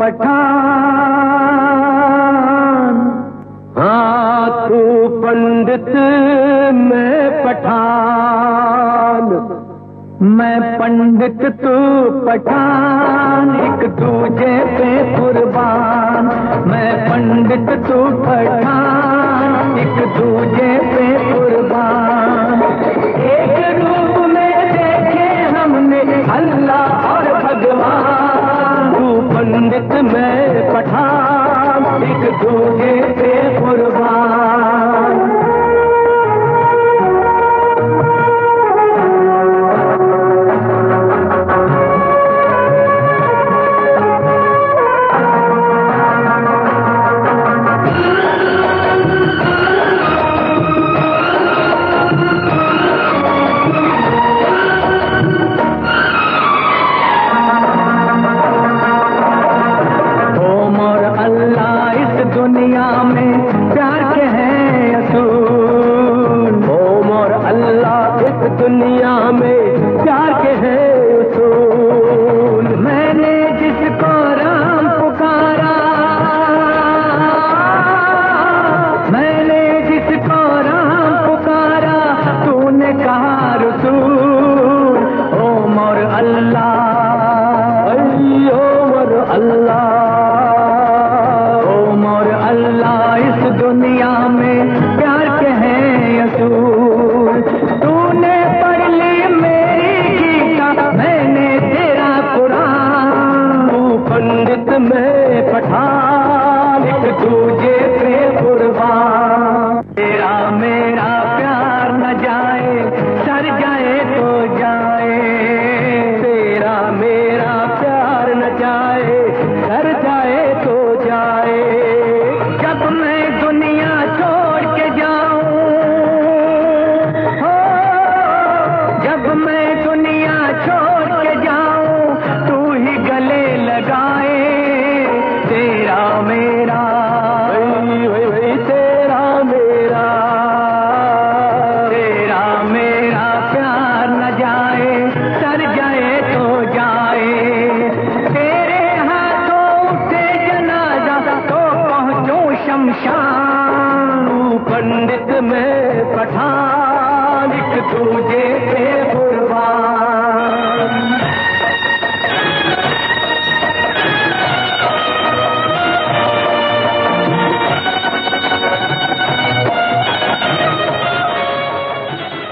पठान। हाँ तू पंडित मैं पठान, मैं पंडित तू पठान, एक दूजे पे कुर्बान। मैं पंडित तू पठान, एक दूजे पे कुर्बान। एक रूप में देखे हमने अल्लाह और भगवान। तू पंडित मैं पठान, एक दूजे पे कुर्बान। दुनिया में प्यार के हैं असूल। ओम और अल्लाह इस दुनिया में प्यार के हैं असूल। मैंने जिसको राम पुकारा, मैंने जिसको राम पुकारा, तूने कहा रसूल। ओम और अल्लाह, ओम और अल्लाह, इस दुनिया में प्यार के हैं असूल। तूने पढ़ ली मेरी गीता, मैंने तेरा कुरान। तू पंडित मैं पठान, एक दूजे पे कुर्बान। तेरा मेरा प्यार न जाए, सर जाए तो जाए। तेरा मेरा प्यार न जाए, सर जाए तो जाए। जब मैं दुनिया छोड़ के जाऊं, हो जब मैं दुनिया छोड़ के जाऊं, तू ही गले लगाए। तेरा मेरा तेरा मेरा, तेरा मेरा प्यार न जाए, सर जाए तो जाए। तेरे हाथों से जनाजा तो पहुंचो शमशान। पंडित में पठान, एक दूजे पे